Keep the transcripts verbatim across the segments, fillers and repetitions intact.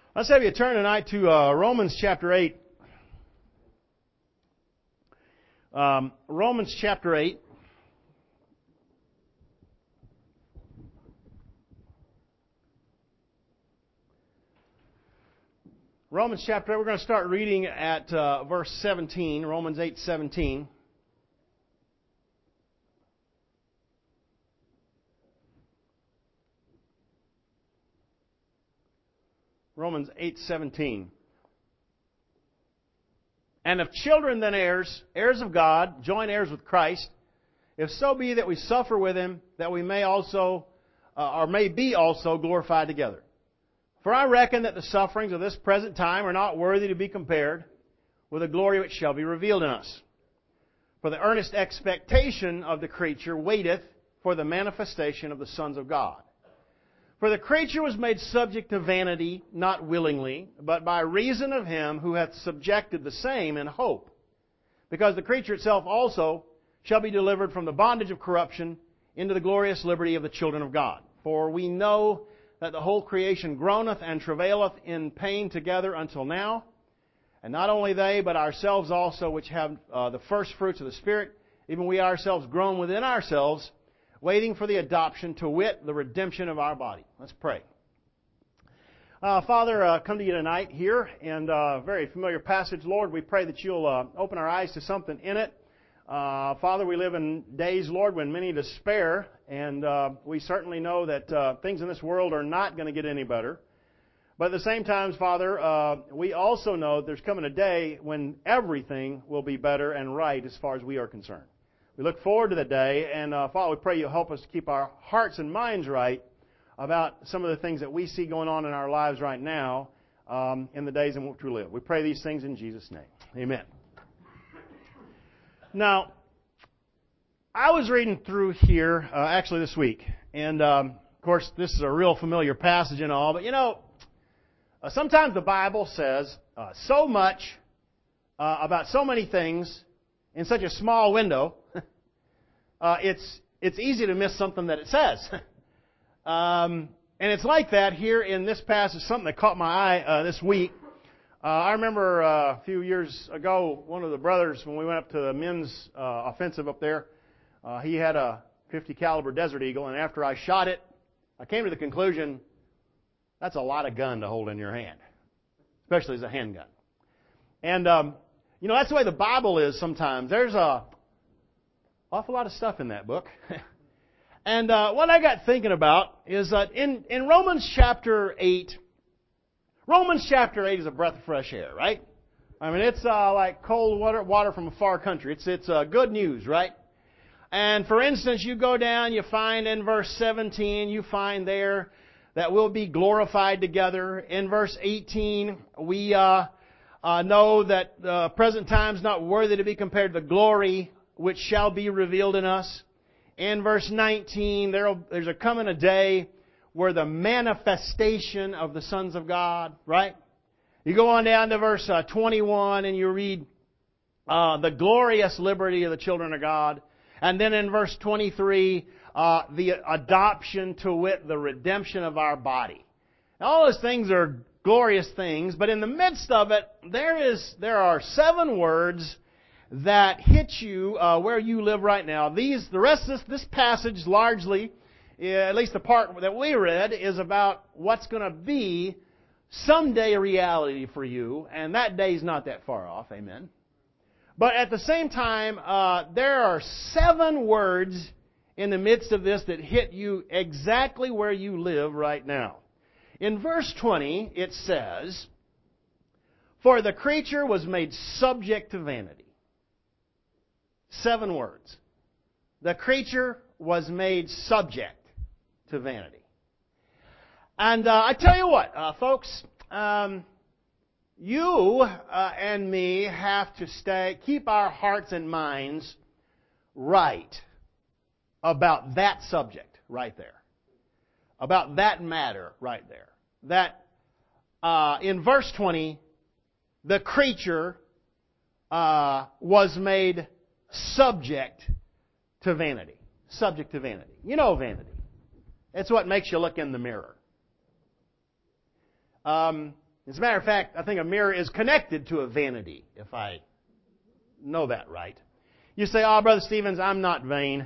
Let's have you turn tonight to uh, Romans chapter eight. Um, Romans chapter eight. Romans chapter eight, we're going to start reading at uh, verse seventeen, Romans eight seventeen. Romans eight seventeen. And if children, then heirs, heirs of God, joint heirs with Christ, if so be that we suffer with Him, that we may also, uh, or may be also glorified together. For I reckon that the sufferings of this present time are not worthy to be compared with the glory which shall be revealed in us. For the earnest expectation of the creature waiteth for the manifestation of the sons of God. For the creature was made subject to vanity, not willingly, but by reason of Him who hath subjected the same in hope. Because the creature itself also shall be delivered from the bondage of corruption into the glorious liberty of the children of God. For we know that the whole creation groaneth and travaileth in pain together until now. And not only they, but ourselves also, which have uh, the first fruits of the Spirit, even we ourselves groan within ourselves, waiting for the adoption, to wit, the redemption of our body. Let's pray. Uh, Father, uh, come to you tonight here in a very familiar passage. Lord, we pray that you'll uh, open our eyes to something in it. Uh, Father, we live in days, Lord, when many despair, and uh, we certainly know that uh, things in this world are not going to get any better. But at the same time, Father, uh, we also know there's coming a day when everything will be better and right as far as we are concerned. We look forward to the day, and uh, Father, we pray you'll help us to keep our hearts and minds right about some of the things that we see going on in our lives right now um, in the days in which we live. We pray these things in Jesus' name. Amen. Now, I was reading through here, uh, actually this week, and um, of course this is a real familiar passage and all, but you know, uh, sometimes the Bible says uh, so much uh, about so many things in such a small window, uh, it's it's easy to miss something that it says. um, and it's like that here in this passage, something that caught my eye uh, this week. Uh, I remember uh, a few years ago, one of the brothers, when we went up to the men's uh, offensive up there, uh, he had a fifty caliber Desert Eagle, and after I shot it, I came to the conclusion, that's a lot of gun to hold in your hand, especially as a handgun. And um, You know, that's the way the Bible is sometimes. There's a awful lot of stuff in that book. and uh, what I got thinking about is that in, in Romans chapter eight, Romans chapter eight is a breath of fresh air, right? I mean, it's uh, like cold water, water from a far country. It's, it's uh, good news, right? And for instance, you go down, you find in verse seventeen, you find there that we'll be glorified together. In verse eighteen, we... Uh, Uh, know that uh, present time's not worthy to be compared to the glory which shall be revealed in us. In verse nineteen, there there's a coming a day where the manifestation of the sons of God, right? You go on down to verse uh, twenty-one and you read uh, the glorious liberty of the children of God. And then in verse twenty-three, uh, the adoption, to wit, the redemption of our body. Now, all those things are glorious things, but in the midst of it, there is there are seven words that hit you uh, where you live right now. These, the rest of this, this passage largely, at least the part that we read, is about what's going to be someday a reality for you, and that day's not that far off. Amen. But at the same time, uh, there are seven words in the midst of this that hit you exactly where you live right now. In verse twenty, it says, "For the creature was made subject to vanity." Seven words. The creature was made subject to vanity. And uh, I tell you what, uh, folks, um, you uh, and me have to stay, keep our hearts and minds right about that subject right there. About that matter right there. That uh, in verse twenty, the creature uh, was made subject to vanity. Subject to vanity. You know vanity. It's what makes you look in the mirror. Um, As a matter of fact, I think a mirror is connected to a vanity, if I know that right. You say, oh, Brother Stevens, I'm not vain.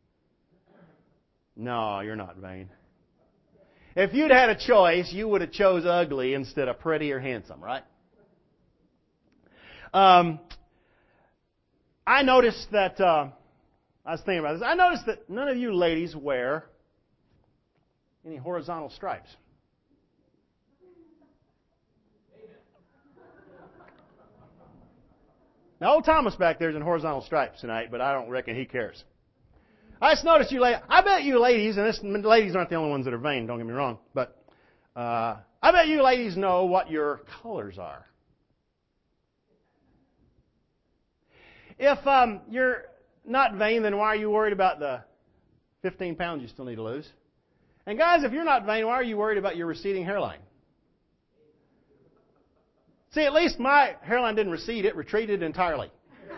No, you're not vain. If you'd had a choice, you would have chose ugly instead of pretty or handsome, right? Um, I noticed that, uh, I was thinking about this, I noticed that none of you ladies wear any horizontal stripes. Now, old Thomas back there is in horizontal stripes tonight, but I don't reckon he cares. I just noticed you ladies, I bet you ladies, and this, ladies aren't the only ones that are vain, don't get me wrong, but uh, I bet you ladies know what your colors are. If um, you're not vain, then why are you worried about the fifteen pounds you still need to lose? And guys, if you're not vain, why are you worried about your receding hairline? See, at least my hairline didn't recede, it retreated entirely.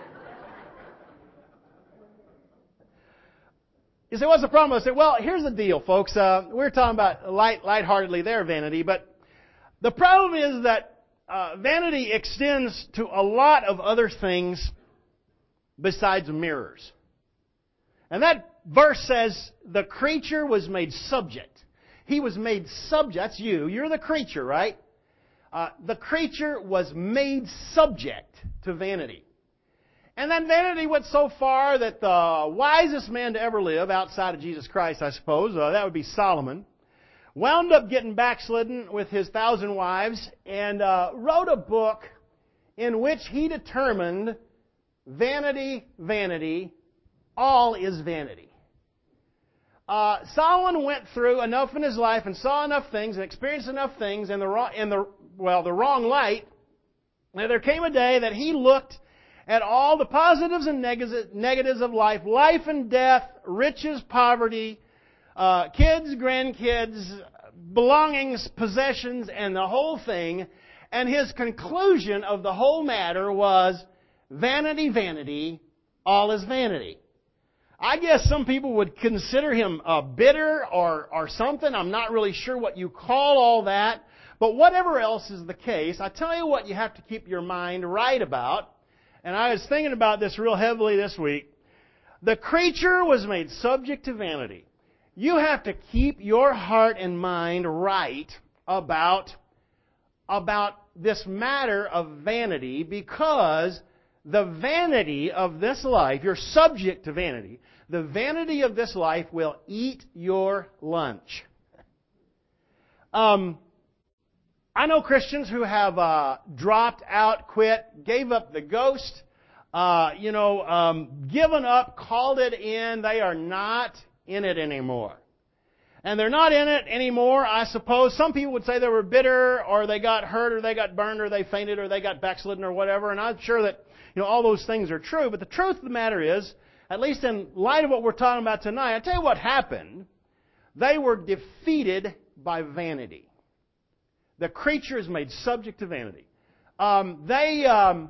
You say, what's the problem? I say, well, here's the deal, folks. Uh, we're talking about light, lightheartedly their vanity, but the problem is that uh, vanity extends to a lot of other things besides mirrors. And that verse says the creature was made subject. He was made subject. That's you. You're the creature, right? Uh, the creature was made subject to vanity. And then vanity went so far that the wisest man to ever live, outside of Jesus Christ, I suppose, uh, that would be Solomon, wound up getting backslidden with his thousand wives and uh, wrote a book in which he determined vanity, vanity, all is vanity. Uh, Solomon went through enough in his life and saw enough things and experienced enough things in the wrong, in the well, the wrong light. Now, there came a day that he looked at all the positives and negatives of life, life and death, riches, poverty, uh, kids, grandkids, belongings, possessions, and the whole thing. And his conclusion of the whole matter was, vanity, vanity, all is vanity. I guess some people would consider him uh, bitter or, or something. I'm not really sure what you call all that. But whatever else is the case, I tell you what you have to keep your mind right about. And I was thinking about this real heavily this week. The creature was made subject to vanity. You have to keep your heart and mind right about, about this matter of vanity, because the vanity of this life, you're subject to vanity. The vanity of this life will eat your lunch. Um, I know Christians who have uh, dropped out, quit, gave up the ghost, uh, you know, um, given up, called it in. They are not in it anymore. And they're not in it anymore, I suppose. Some people would say they were bitter, or they got hurt, or they got burned, or they fainted, or they got backslidden, or whatever. And I'm sure that, you know, all those things are true. But the truth of the matter is, at least in light of what we're talking about tonight, I tell you what happened. They were defeated by vanity. The creature is made subject to vanity. Um, they um,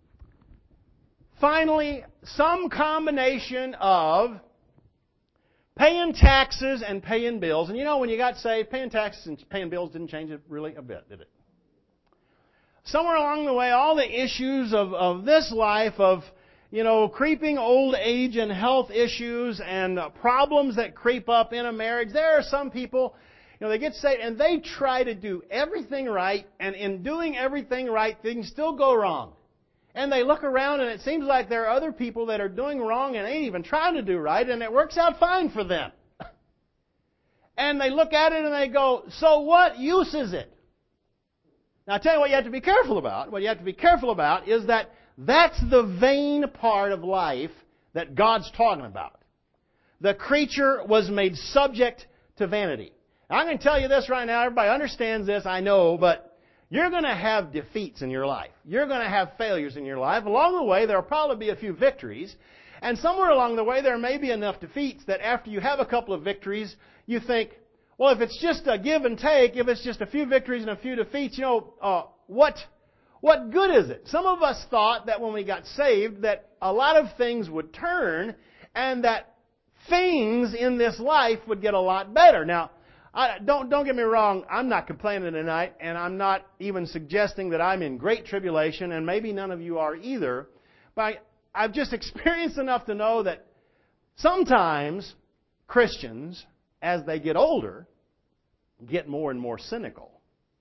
finally, some combination of paying taxes and paying bills. And you know, when you got saved, paying taxes and paying bills didn't change it really a bit, did it? Somewhere along the way, all the issues of, of this life, of, you know, creeping old age and health issues and uh, problems that creep up in a marriage, there are some people, you know, they get saved and they try to do everything right, and in doing everything right, things still go wrong. And they look around and it seems like there are other people that are doing wrong and ain't even trying to do right, and it works out fine for them. And they look at it and they go, so what use is it? Now, I'll tell you what you have to be careful about. What you have to be careful about is that that's the vain part of life that God's talking about. The creature was made subject to vanity. Now, I'm going to tell you this right now. Everybody understands this, I know, but you're going to have defeats in your life. You're going to have failures in your life. Along the way, there will probably be a few victories. And somewhere along the way, there may be enough defeats that after you have a couple of victories, you think, well, if it's just a give and take, if it's just a few victories and a few defeats, you know, uh, what, what good is it? Some of us thought that when we got saved that a lot of things would turn and that things in this life would get a lot better. Now, I, don't don't get me wrong. I'm not complaining tonight, and I'm not even suggesting that I'm in great tribulation, and maybe none of you are either. But I, I've just experienced enough to know that sometimes Christians, as they get older, get more and more cynical,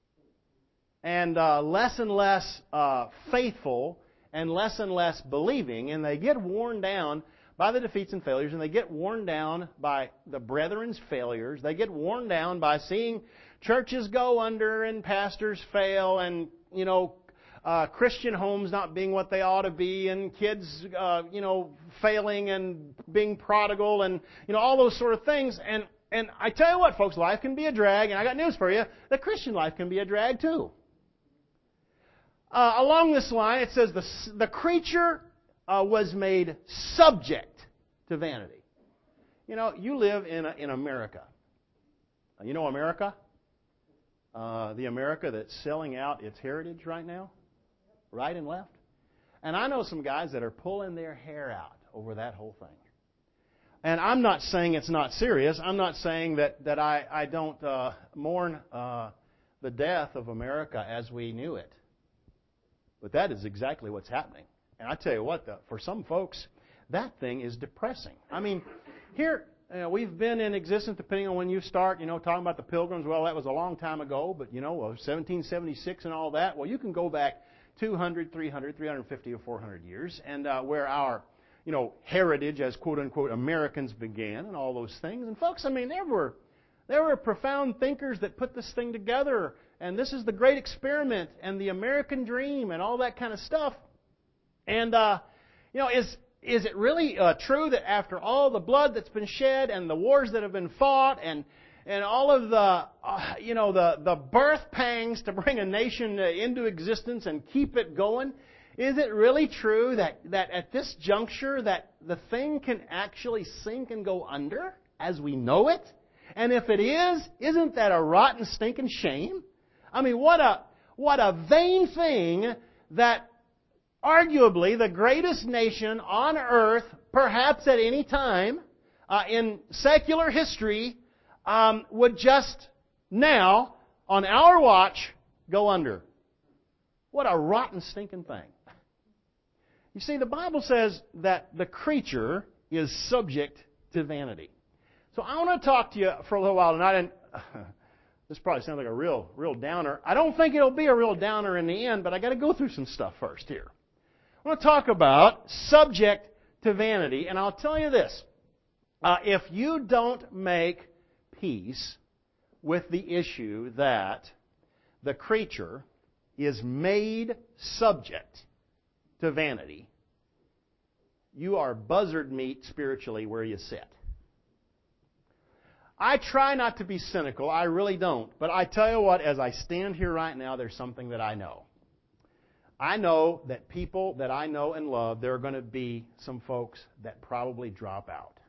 and uh, less and less uh, faithful, and less and less believing, and they get worn down by the defeats and failures, and they get worn down by the brethren's failures. They get worn down by seeing churches go under and pastors fail, and, you know, uh, Christian homes not being what they ought to be, and kids, uh, you know, failing and being prodigal, and, you know, all those sort of things. And, and I tell you what, folks, life can be a drag, and I got news for you. The Christian life can be a drag, too. Uh, along this line, it says the, the creature Uh, was made subject to vanity. You know, you live in a, in America. You know America? Uh, the America that's selling out its heritage right now, right and left. And I know some guys that are pulling their hair out over that whole thing. And I'm not saying it's not serious. I'm not saying that, that I, I don't uh, mourn uh, the death of America as we knew it. But that is exactly what's happening. And I tell you what, though, for some folks, that thing is depressing. I mean, here, you know, we've been in existence, depending on when you start, you know, talking about the Pilgrims. Well, that was a long time ago, but, you know, seventeen seventy-six and all that. Well, you can go back two hundred, three hundred, three hundred fifty, or four hundred years, and uh, where our, you know, heritage as quote-unquote Americans began and all those things. And, folks, I mean, there were, there were profound thinkers that put this thing together, and this is the great experiment and the American dream and all that kind of stuff. And, uh, you know, is is it really uh, true that after all the blood that's been shed and the wars that have been fought and and all of the, uh, you know, the, the birth pangs to bring a nation into existence and keep it going, is it really true that, that at this juncture that the thing can actually sink and go under as we know it? And if it is, isn't that a rotten, stinking shame? I mean, what a what a vain thing that arguably the greatest nation on earth, perhaps at any time uh, in secular history, um, would just now, on our watch, go under. What a rotten, stinking thing. You see, the Bible says that the creature is subject to vanity. So I want to talk to you for a little while tonight, and uh, this probably sounds like a real, real downer. I don't think it'll be a real downer in the end, but I got to go through some stuff first here. I want to talk about subject to vanity, and I'll tell you this. Uh, if you don't make peace with the issue that the creature is made subject to vanity, you are buzzard meat spiritually where you sit. I try not to be cynical, I really don't. But I tell you what, as I stand here right now, there's something that I know. I know that people that I know and love, there are going to be some folks that probably drop out.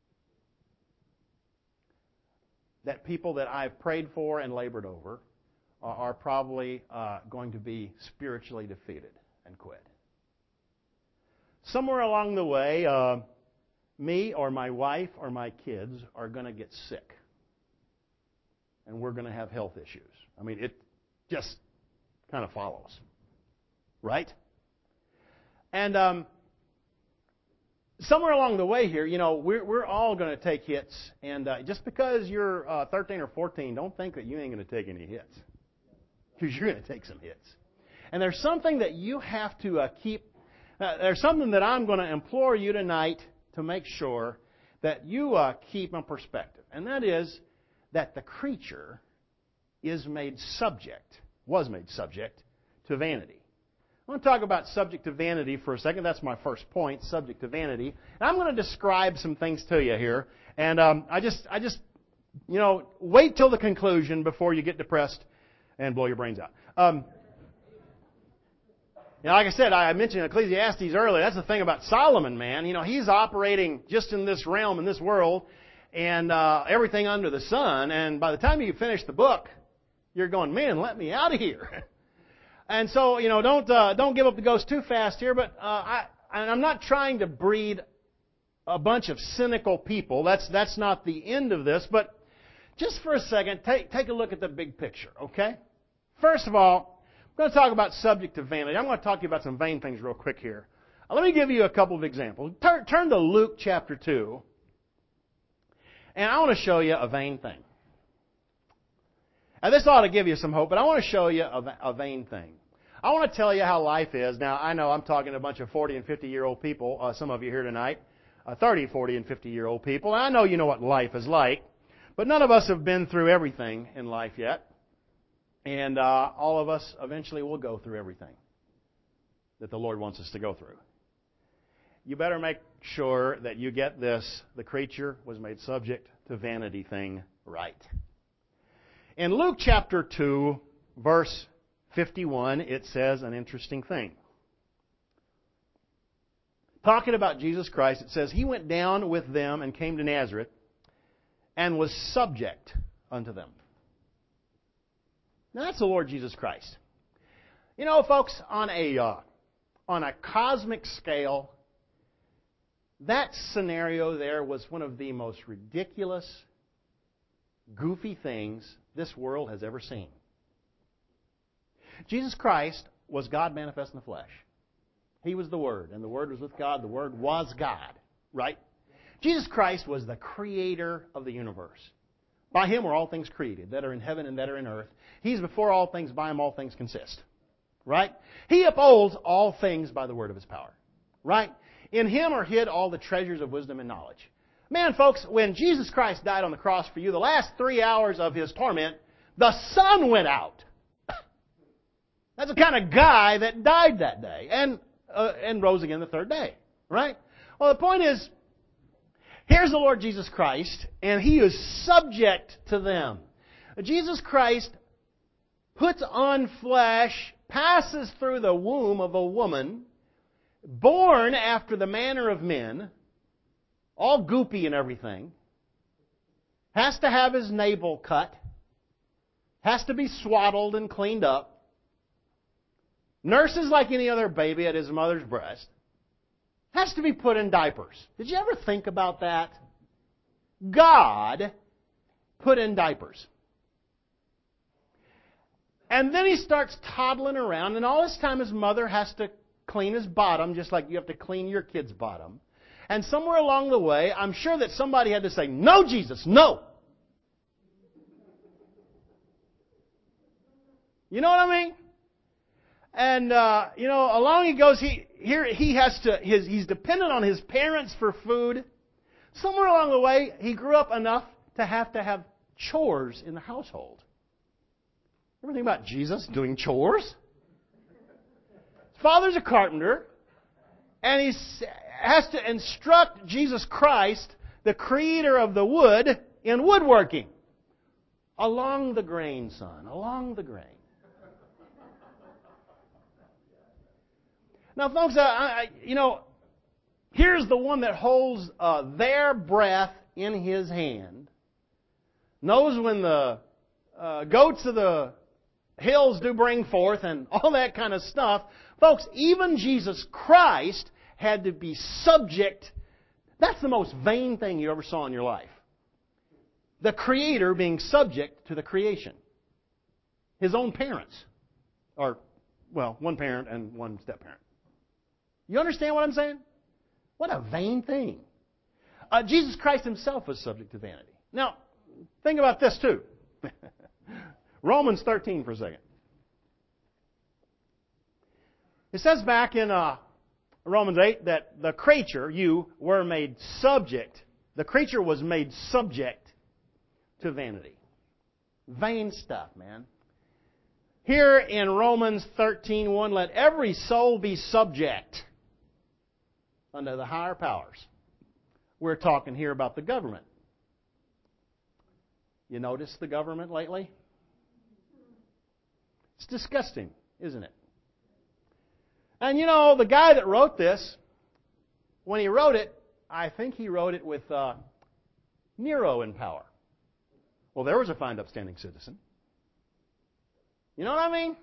That people that I've prayed for and labored over are, are probably uh, going to be spiritually defeated and quit. Somewhere along the way, uh, me or my wife or my kids are going to get sick. And we're going to have health issues. I mean, it just kind of follows. Right? And um, somewhere along the way here, you know, we're, we're all going to take hits. And uh, just because you're uh, thirteen or fourteen, don't think that you ain't going to take any hits. Because you're going to take some hits. And there's something that you have to uh, keep. Uh, there's something that I'm going to implore you tonight to make sure that you uh, keep in perspective. And that is that the creature is made subject, was made subject to vanity. I want to talk about subject to vanity for a second. That's my first point, subject to vanity. And I'm going to describe some things to you here. And um, I just, I just, you know, wait till the conclusion before you get depressed and blow your brains out. Um, you know, like I said, I mentioned Ecclesiastes earlier. That's the thing about Solomon, man. You know, he's operating just in this realm, in this world, and uh, everything under the sun. And by the time you finish the book, you're going, man, let me out of here. And so, you know, don't uh, don't give up the ghost too fast here. But uh, I, I'm not trying to breed a bunch of cynical people. That's that's not the end of this. But just for a second, take, take a look at the big picture, okay? First of all, I'm going to talk about subject to vanity. I'm going to talk to you about some vain things real quick here. Uh, let me give you a couple of examples. Turn, turn to Luke chapter two, and I want to show you a vain thing. Now, this ought to give you some hope, but I want to show you a, a vain thing. I want to tell you how life is. Now, I know I'm talking to a bunch of forty and fifty-year-old people, uh, some of you here tonight, uh, thirty, forty, and fifty-year-old people. And I know you know what life is like, but none of us have been through everything in life yet. And uh, all of us eventually will go through everything that the Lord wants us to go through. You better make sure that you get this. The creature was made subject to vanity thing right. In Luke chapter two, verse fifty-one, it says an interesting thing. Talking about Jesus Christ, it says, He went down with them and came to Nazareth and was subject unto them. Now that's the Lord Jesus Christ. You know, folks, on a uh, on a cosmic scale, that scenario there was one of the most ridiculous, goofy things this world has ever seen. Jesus Christ was God manifest in the flesh. He was the Word, and the Word was with God. The Word was God, right? Jesus Christ was the creator of the universe. By Him were all things created, that are in heaven and that are in earth. He's before all things, by Him all things consist, right? He upholds all things by the word of His power, right? In Him are hid all the treasures of wisdom and knowledge. Man, folks, when Jesus Christ died on the cross for you, the last three hours of His torment, the sun went out. That's the kind of guy that died that day and uh, and rose again the third day, right? Well, the point is, here's the Lord Jesus Christ, and He is subject to them. Jesus Christ puts on flesh, passes through the womb of a woman, born after the manner of men, all goopy and everything, has to have his navel cut, has to be swaddled and cleaned up, nurses like any other baby at his mother's breast, has to be put in diapers. Did you ever think about that? God put in diapers. And then He starts toddling around, and all this time His mother has to clean his bottom, just like you have to clean your kid's bottom. And somewhere along the way, I'm sure that somebody had to say, "No, Jesus, no!" You know what I mean? And, uh, you know, along he goes, he here he has to, his, he's dependent on his parents for food. Somewhere along the way, he grew up enough to have to have chores in the household. Ever think about Jesus doing chores? His father's a carpenter, and he has to instruct Jesus Christ, the creator of the wood, in woodworking. Along the grain, son, along the grain. Now, folks, I, I, you know, here's the one that holds uh, their breath in His hand, knows when the uh, goats of the hills do bring forth and all that kind of stuff. Folks, even Jesus Christ had to be subject. That's the most vain thing you ever saw in your life. The Creator being subject to the creation. His own parents. Or, well, one parent and one step-parent. You understand what I'm saying? What a vain thing. Uh, Jesus Christ Himself was subject to vanity. Now, think about this too. Romans thirteen for a second. It says back in uh, Romans eight that the creature, you, were made subject. The creature was made subject to vanity. Vain stuff, man. Here in Romans thirteen one, let every soul be subject unto the higher powers. We're talking here about the government. You notice the government lately? It's disgusting, isn't it? And you know, the guy that wrote this, when he wrote it, I think he wrote it with uh, Nero in power. Well, there was a fine, upstanding citizen. You know what I mean?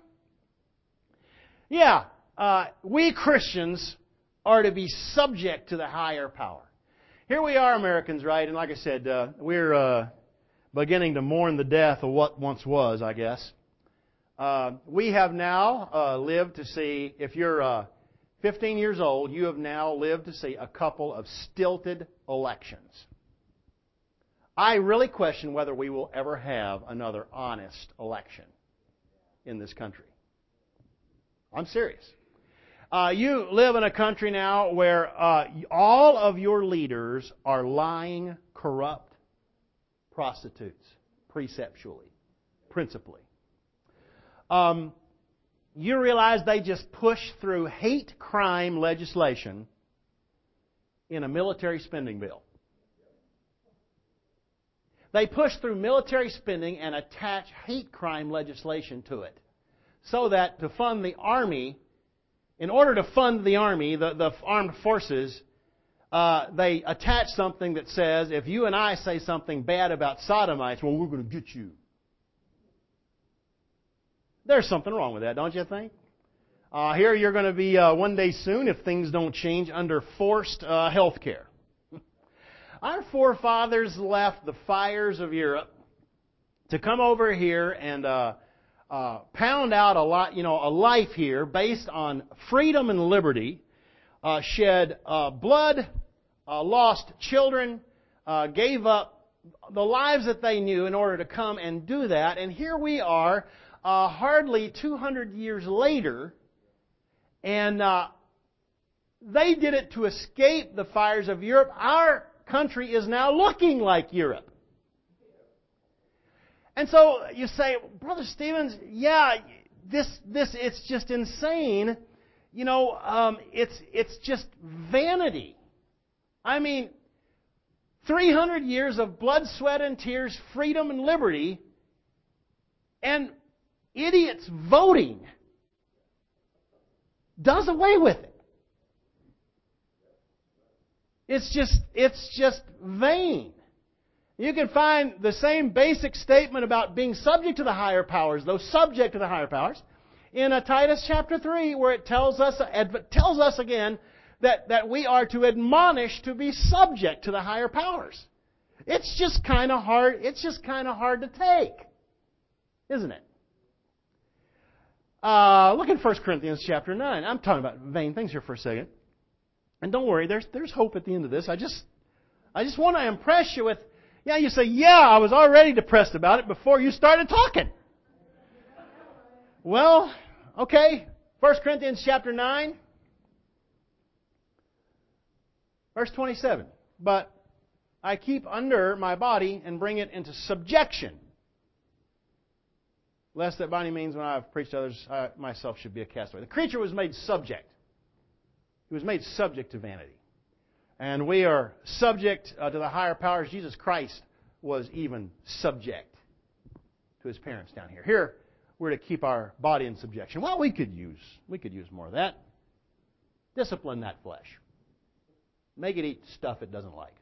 Yeah, uh, we Christians are to be subject to the higher power. Here we are, Americans, right? And like I said, uh, we're uh, beginning to mourn the death of what once was, I guess. Uh, we have now uh, lived to see, if you're uh, fifteen years old, you have now lived to see a couple of stilted elections. I really question whether we will ever have another honest election in this country. I'm serious. Uh, you live in a country now where uh, all of your leaders are lying, corrupt prostitutes, preceptually, principally. Um, you realize they just push through hate crime legislation in a military spending bill. They push through military spending and attach hate crime legislation to it, so that to fund the army, in order to fund the army, the, the armed forces, uh, they attach something that says, if you and I say something bad about sodomites, well, we're going to get you. There's something wrong with that, don't you think? Uh, here you're going to be uh, one day soon, if things don't change, under forced uh, health care. Our forefathers left the fires of Europe to come over here and uh, uh, pound out a lot, you know, a life here based on freedom and liberty. Uh, shed uh, blood, uh, lost children, uh, gave up the lives that they knew in order to come and do that. And here we are, uh, hardly two hundred years later, and uh, they did it to escape the fires of Europe. Our country is now looking like Europe. And so you say, Brother Stevens, yeah, this this it's just insane. You know, um, it's it's just vanity. I mean, three hundred years of blood, sweat, and tears, freedom and liberty, and idiots voting does away with it. It's just, it's just vain. You can find the same basic statement about being subject to the higher powers, though subject to the higher powers, in uh, Titus chapter three, where it tells us, it tells us again that, that we are to admonish to be subject to the higher powers. It's just kind of hard, it's just kind of hard to take, isn't it? Uh, look in First Corinthians chapter nine. I'm talking about vain things here for a second. And don't worry, there's there's hope at the end of this. I just I just want to impress you with, yeah, you say, yeah, I was already depressed about it before you started talking. Well, okay, First Corinthians chapter nine, verse twenty-seven. But I keep under my body and bring it into subjection, lest that by any means when I have preached to others, I myself should be a castaway. The creature was made subject. He was made subject to vanity. And we are subject uh, to the higher powers. Jesus Christ was even subject to His parents down here. Here, we're to keep our body in subjection. Well, we could use we could use more of that. Discipline that flesh. Make it eat stuff it doesn't like.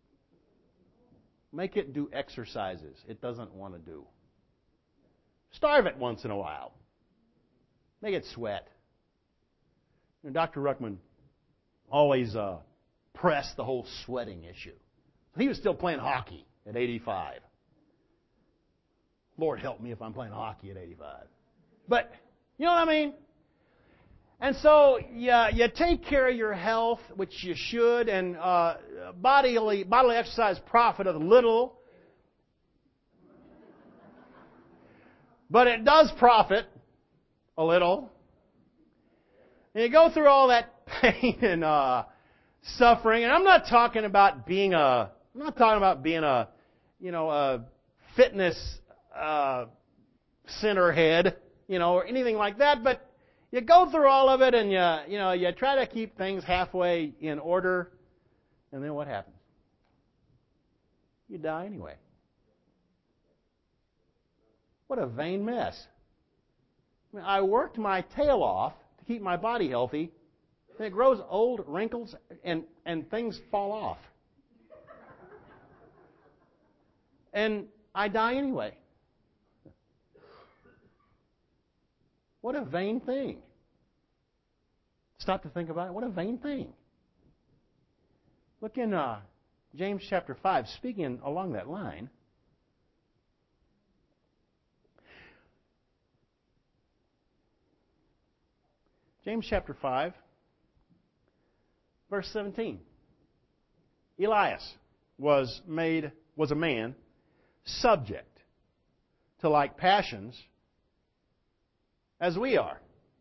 Make it do exercises it doesn't want to do. Starve it once in a while. Make it sweat. You know, Doctor Ruckman always uh, pressed the whole sweating issue. He was still playing hockey at eighty-five. Lord help me if I'm playing hockey at eighty-five. But, you know what I mean? And so, yeah, you take care of your health, which you should, and uh, bodily, bodily exercise profiteth little. But it does profit a little. And you go through all that pain and uh, suffering, and I'm not talking about being a, I'm not talking about being a, you know, a fitness uh, center head, you know, or anything like that. But you go through all of it, and you, you know, you try to keep things halfway in order, and then what happens? You die anyway. What a vain mess! I mean, I worked my tail off to keep my body healthy, and it grows old, wrinkles, and, and things fall off. And I die anyway. What a vain thing. Stop to think about it. What a vain thing. Look in uh, James chapter five, speaking along that line. James chapter five, verse seventeen. Elias was made was a man subject to like passions as we are.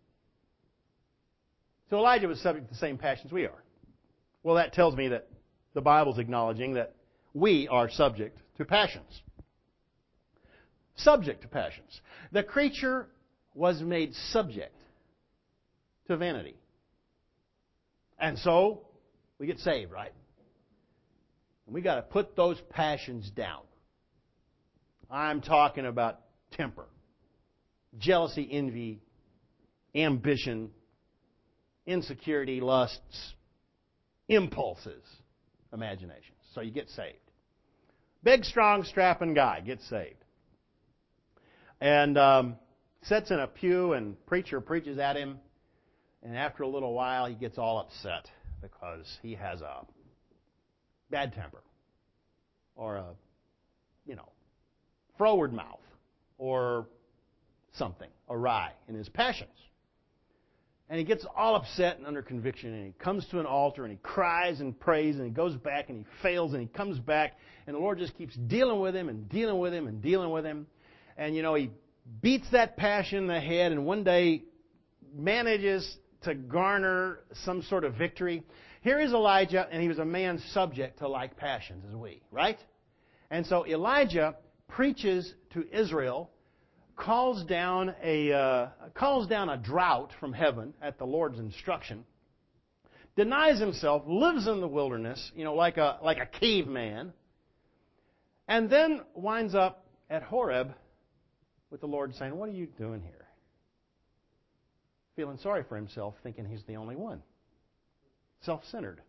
So Elijah was subject to the same passions we are. Well, that tells me that the Bible's acknowledging that we are subject to passions. Subject to passions. The creature was made subject to vanity. And so, we get saved, right? And we got to put those passions down. I'm talking about temper, jealousy, envy, ambition, insecurity, lusts, impulses, imaginations. So you get saved. Big, strong, strapping guy gets saved. And um, sits in a pew and preacher preaches at him. And after a little while, he gets all upset because he has a bad temper or a, you know, froward mouth or something awry in his passions. And he gets all upset and under conviction, and he comes to an altar and he cries and prays and he goes back and he fails and he comes back, and the Lord just keeps dealing with him and dealing with him and dealing with him. And, you know, he beats that passion in the head and one day manages to garner some sort of victory. Here is Elijah, and he was a man subject to like passions as we, right? And so Elijah preaches to Israel, calls down a uh, calls down a drought from heaven at the Lord's instruction, denies himself, lives in the wilderness, you know, like a like a caveman, and then winds up at Horeb with the Lord saying, "What are you doing here?" Feeling sorry for himself, thinking he's the only one. Self-centered.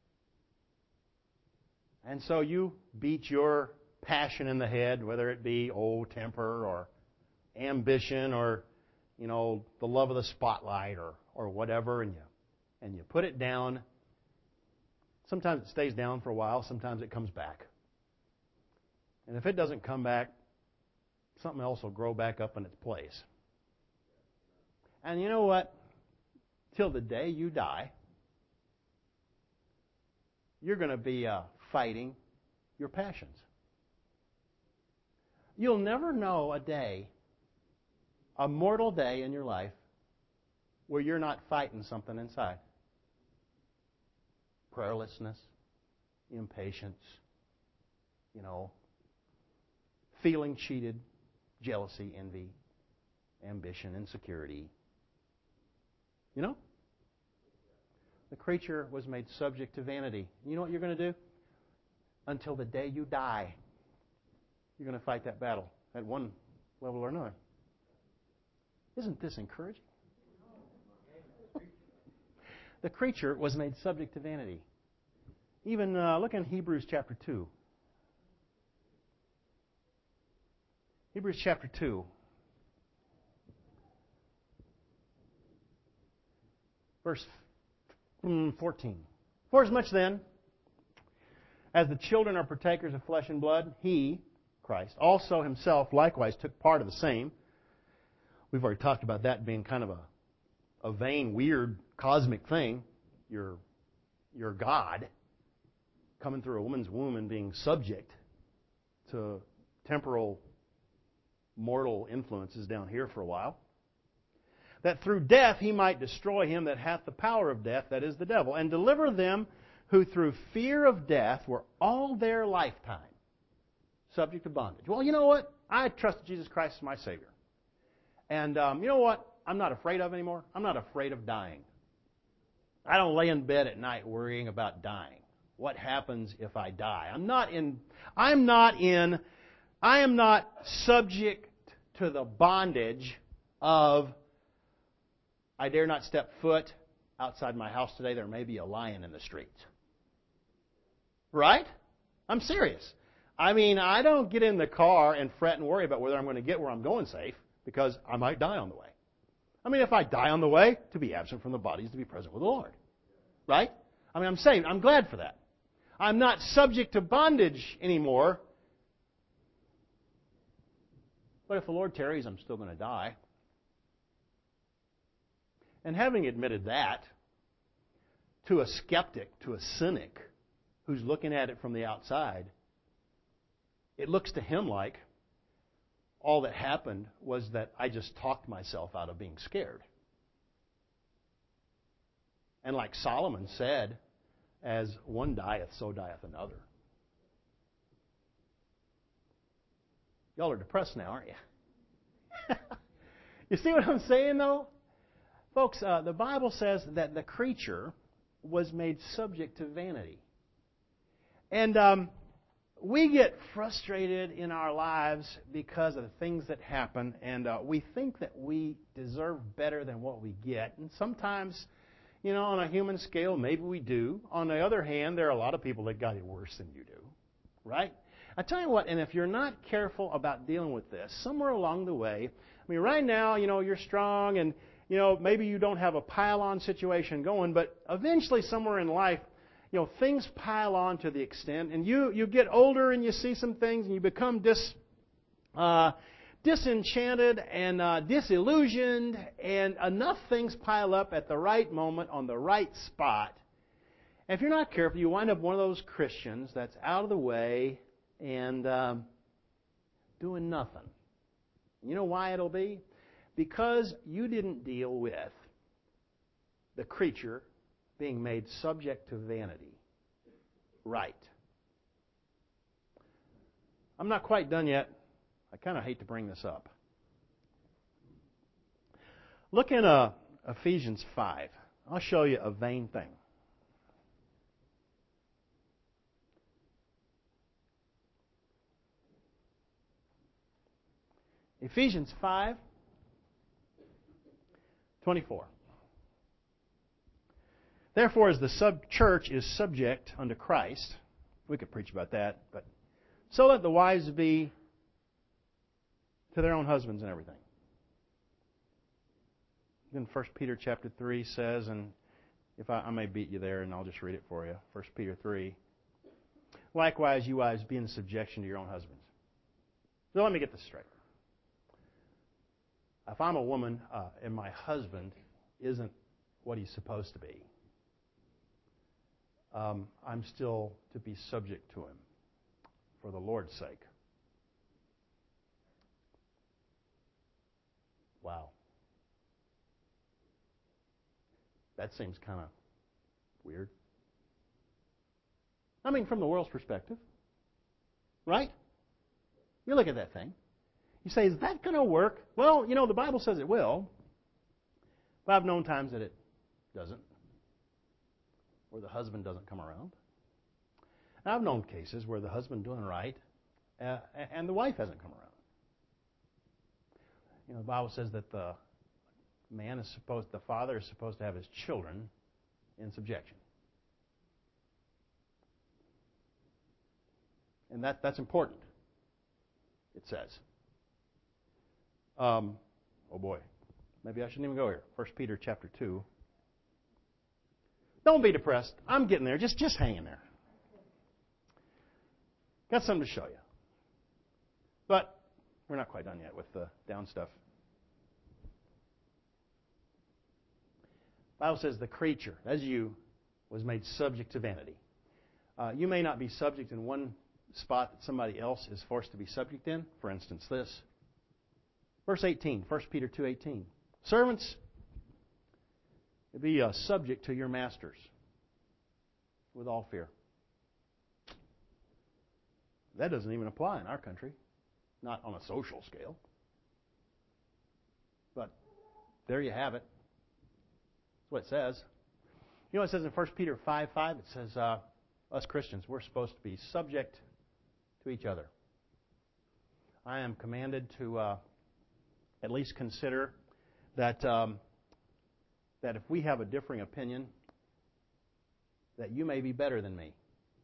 And so you beat your passion in the head, whether it be old temper or ambition or, you know, the love of the spotlight or, or whatever, and you and you put it down. Sometimes it stays down for a while, sometimes it comes back. And if it doesn't come back, something else will grow back up in its place. And you know what? Till the day you die, you're going to be uh, fighting your passions. You'll never know a day, a mortal day in your life, where you're not fighting something inside. Prayerlessness, impatience, you know, feeling cheated, jealousy, envy, ambition, insecurity. You know? The creature was made subject to vanity. You know what you're going to do? Until the day you die, you're going to fight that battle at one level or another. Isn't this encouraging? The creature was made subject to vanity. Even uh, look in Hebrews chapter two. Hebrews chapter two. Verse fourteen. For as much then as the children are partakers of flesh and blood, he, Christ, also himself likewise took part of the same. We've already talked about that being kind of a, a vain, weird, cosmic thing. Your, your God coming through a woman's womb and being subject to temporal, mortal influences down here for a while. That through death he might destroy him that hath the power of death, that is the devil, and deliver them who through fear of death were all their lifetime subject to bondage. Well, you know what? I trusted Jesus Christ as my Savior. And um, you know what I'm not afraid of anymore? I'm not afraid of dying. I don't lay in bed at night worrying about dying. What happens if I die? I'm not in, I'm not in, I am not subject to the bondage of I dare not step foot outside my house today. There may be a lion in the streets. Right? I'm serious. I mean, I don't get in the car and fret and worry about whether I'm going to get where I'm going safe because I might die on the way. I mean, if I die on the way, to be absent from the body is to be present with the Lord. Right? I mean, I'm saying, I'm glad for that. I'm not subject to bondage anymore. But if the Lord tarries, I'm still going to die. And having admitted that, to a skeptic, to a cynic who's looking at it from the outside, it looks to him like all that happened was that I just talked myself out of being scared. And like Solomon said, as one dieth, so dieth another. Y'all are depressed now, aren't you? You see what I'm saying, though? Folks, uh, the Bible says that the creature was made subject to vanity. And um, we get frustrated in our lives because of the things that happen, and uh, we think that we deserve better than what we get. And sometimes, you know, on a human scale, maybe we do. On the other hand, there are a lot of people that got it worse than you do, right? I tell you what, and if you're not careful about dealing with this, somewhere along the way, I mean, right now, you know, you're strong and, you know, maybe you don't have a pile-on situation going, but eventually somewhere in life, you know, things pile on to the extent, and you, you get older and you see some things and you become dis, uh, disenchanted and uh, disillusioned, and enough things pile up at the right moment on the right spot. And if you're not careful, you wind up one of those Christians that's out of the way and um, doing nothing. You know why it'll be? Because you didn't deal with the creature being made subject to vanity. Right. I'm not quite done yet. I kind of hate to bring this up. Look in uh, Ephesians five. I'll show you a vain thing. Ephesians five twenty-four. Therefore, as the sub church is subject unto Christ, we could preach about that, but so let the wives be to their own husbands and everything. Then First Peter chapter three says, and if I, I may beat you there, and I'll just read it for you. First Peter three. Likewise, you wives, be in subjection to your own husbands. So let me get this straight. If I'm a woman uh, and my husband isn't what he's supposed to be, um, I'm still to be subject to him for the Lord's sake. Wow. That seems kind of weird. I mean, from the world's perspective, right? You look at that thing. You say, is that going to work? Well, you know, the Bible says it will. But I've known times that it doesn't. Or the husband doesn't come around. And I've known cases where the husband doing right uh, and the wife hasn't come around. You know, the Bible says that the man is supposed, the father is supposed to have his children in subjection. And that that's important, it says. Um, oh boy, maybe I shouldn't even go here. First Peter chapter two. Don't be depressed. I'm getting there. Just just hang in there. Got something to show you. But we're not quite done yet with the down stuff. The Bible says the creature, as you, was made subject to vanity. Uh, you may not be subject in one spot that somebody else is forced to be subject in. For instance, this. Verse eighteen, First Peter two eighteen. Servants, be uh, subject to your masters with all fear. That doesn't even apply in our country. Not on a social scale. But there you have it. That's what it says. You know what it says in First Peter five five? It says, uh, us Christians, we're supposed to be subject to each other. I am commanded to uh, at least consider that um, that if we have a differing opinion, that you may be better than me.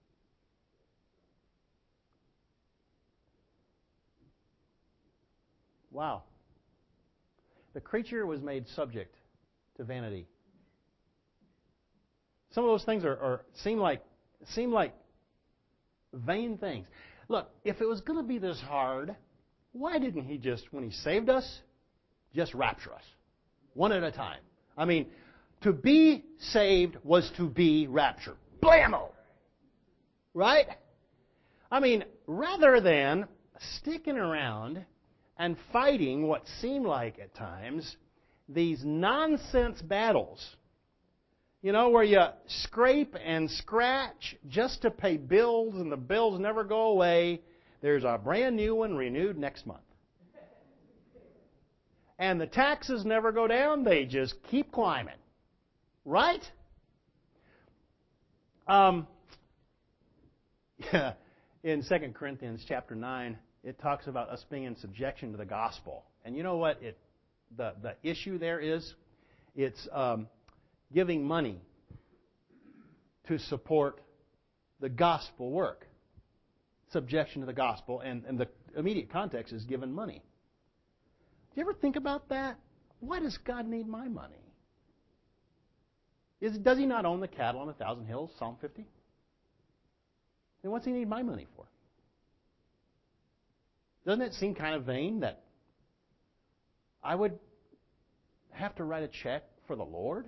Wow. The creature was made subject to vanity. Some of those things are, are seem like seem like vain things. Look, if it was going to be this hard, why didn't He just, when He saved us, just rapture us one at a time? I mean, to be saved was to be raptured. Blammo! Right? I mean, rather than sticking around and fighting what seem like at times these nonsense battles, you know, where you scrape and scratch just to pay bills and the bills never go away. There's a brand new one renewed next month. And the taxes never go down, they just keep climbing. Right? Um, yeah, in Second Corinthians chapter nine, it talks about us being in subjection to the gospel. And you know what it the, the issue there is? It's um, giving money to support the gospel work. Subjection to the gospel, and, and the immediate context is giving money. Do you ever think about that? Why does God need my money? Is, does He not own the cattle on a thousand hills, Psalm fifty? Then what's He need my money for? Doesn't it seem kind of vain that I would have to write a check for the Lord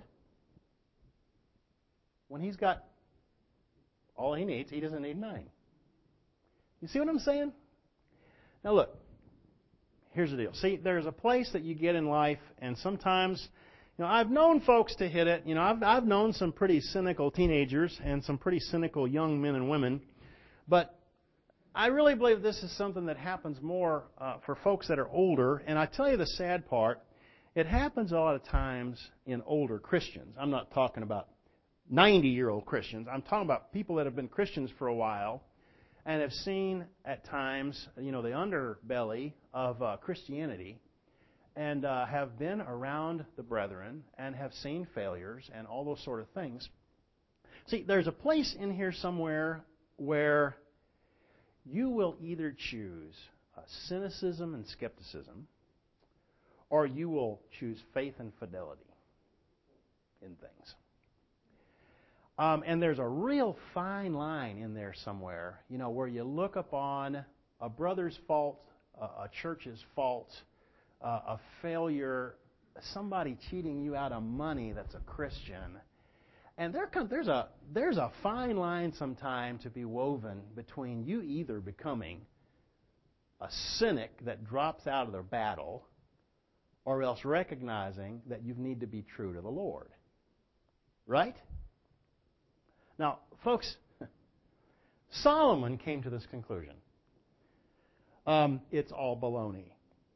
when He's got all He needs? He doesn't need mine. You see what I'm saying? Now look, here's the deal. See, there's a place that you get in life, and sometimes, you know, I've known folks to hit it. You know, I've I've known some pretty cynical teenagers and some pretty cynical young men and women, but I really believe this is something that happens more uh, for folks that are older. And I tell you the sad part, it happens a lot of times in older Christians. I'm not talking about ninety-year-old Christians. I'm talking about people that have been Christians for a while and have seen at times, you know, the underbelly of uh, Christianity, and uh, have been around the brethren and have seen failures and all those sort of things. See, there's a place in here somewhere where you will either choose uh, cynicism and skepticism, or you will choose faith and fidelity in things. Um, and there's a real fine line in there somewhere, you know, where you look upon a brother's fault, a, a church's fault, uh, a failure, somebody cheating you out of money that's a Christian. And there comes, there's a there's a fine line sometime to be woven between you either becoming a cynic that drops out of the battle, or else recognizing that you need to be true to the Lord. Right? Now, folks, Solomon came to this conclusion. Um, it's all baloney.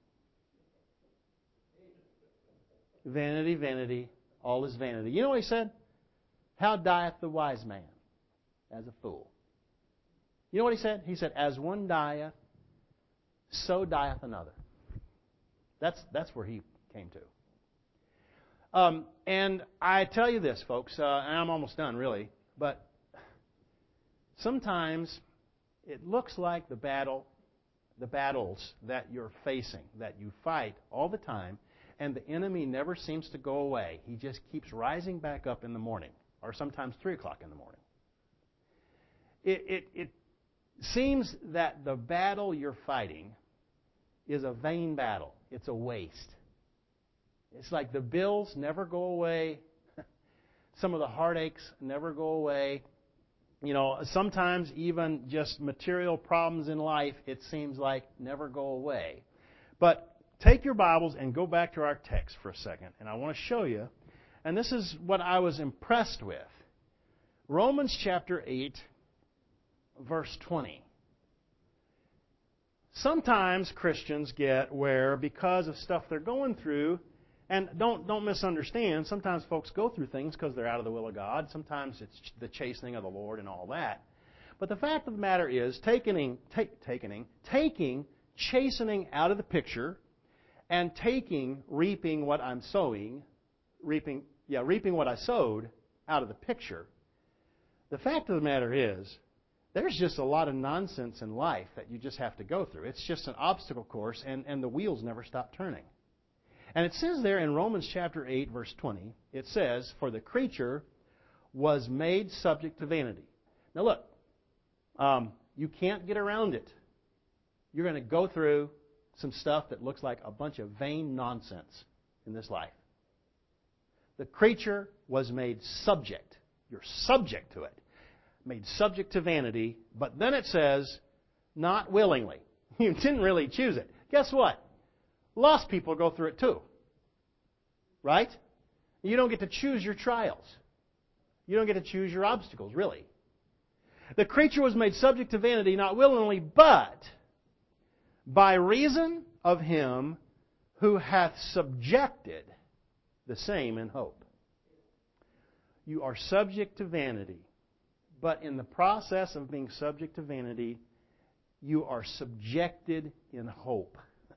Vanity, vanity, all is vanity. You know what he said? How dieth the wise man? As a fool. You know what he said? He said, as one dieth, so dieth another. That's, that's where he came to. Um, and I tell you this, folks, uh, and I'm almost done, really, but sometimes it looks like the battle, the battles that you're facing, that you fight all the time, and the enemy never seems to go away. He just keeps rising back up in the morning, or sometimes three o'clock in the morning. It, it, it seems that the battle you're fighting is a vain battle. It's a waste. It's like the bills never go away. Some of the heartaches never go away. You know, sometimes even just material problems in life, it seems like never go away. But take your Bibles and go back to our text for a second, and I want to show you. And this is what I was impressed with. Romans chapter eight, verse twenty. Sometimes Christians get where, because of stuff they're going through, and don't don't misunderstand, sometimes folks go through things because they're out of the will of God. Sometimes it's the chastening of the Lord and all that. But the fact of the matter is, taking, take, taking, taking chastening out of the picture, and taking reaping what I'm sowing, reaping yeah reaping what I sowed out of the picture. The fact of the matter is, there's just a lot of nonsense in life that you just have to go through. It's just an obstacle course, and, and the wheels never stop turning. And it says there in Romans chapter eight, verse twenty, it says, for the creature was made subject to vanity. Now look, um, you can't get around it. You're going to go through some stuff that looks like a bunch of vain nonsense in this life. The creature was made subject. You're subject to it. Made subject to vanity. But then it says, not willingly. You didn't really choose it. Guess what? Lost people go through it too. Right? You don't get to choose your trials. You don't get to choose your obstacles, really. The creature was made subject to vanity, not willingly, but by reason of Him who hath subjected the same in hope. You are subject to vanity, but in the process of being subject to vanity, you are subjected in hope.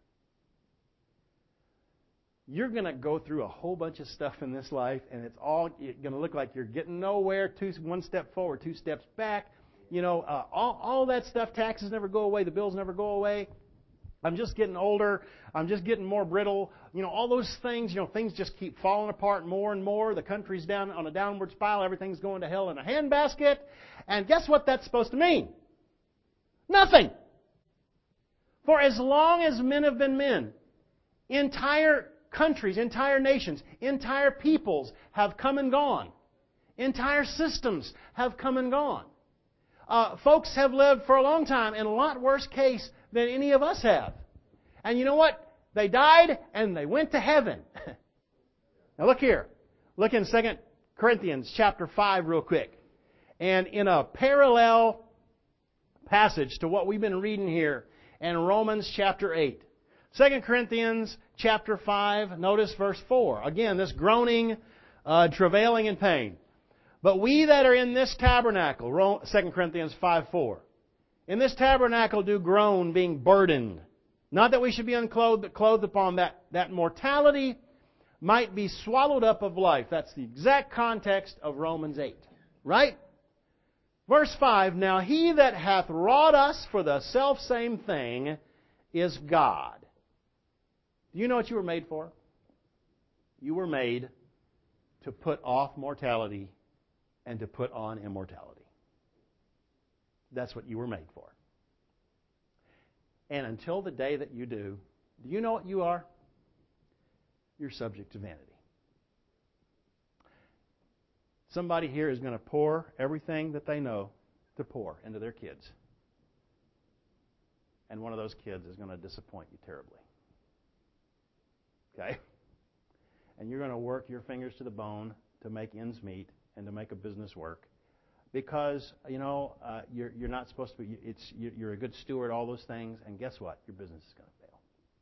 You're going to go through a whole bunch of stuff in this life, and it's all going to look like you're getting nowhere, two, one step forward, two steps back. You know, uh, all, all that stuff, taxes never go away, the bills never go away. I'm just getting older. I'm just getting more brittle. You know, all those things, you know, things just keep falling apart more and more. The country's down on a downward spiral. Everything's going to hell in a handbasket. And guess what that's supposed to mean? Nothing. For as long as men have been men, entire countries, entire nations, entire peoples have come and gone. Entire systems have come and gone. Uh, folks have lived for a long time in a lot worse case than any of us have. And you know what? They died and they went to heaven. Now look here. Look in Second Corinthians chapter five real quick. And in a parallel passage to what we've been reading here in Romans chapter eight. Second Corinthians chapter five, notice verse four. Again, this groaning, uh, travailing in pain. But we that are in this tabernacle, Second Corinthians five four. In this tabernacle do groan, being burdened. Not that we should be unclothed, but clothed upon that, that mortality might be swallowed up of life. That's the exact context of Romans eight. Right? Verse five, now he that hath wrought us for the selfsame thing is God. Do you know what you were made for? You were made to put off mortality and to put on immortality. That's what you were made for. And until the day that you do, do you know what you are? You're subject to vanity. Somebody here is going to pour everything that they know to pour into their kids. And one of those kids is going to disappoint you terribly. Okay? And you're going to work your fingers to the bone to make ends meet and to make a business work. Because, you know, uh, you're, you're not supposed to be, it's, you're a good steward, all those things, and guess what? Your business is going to fail.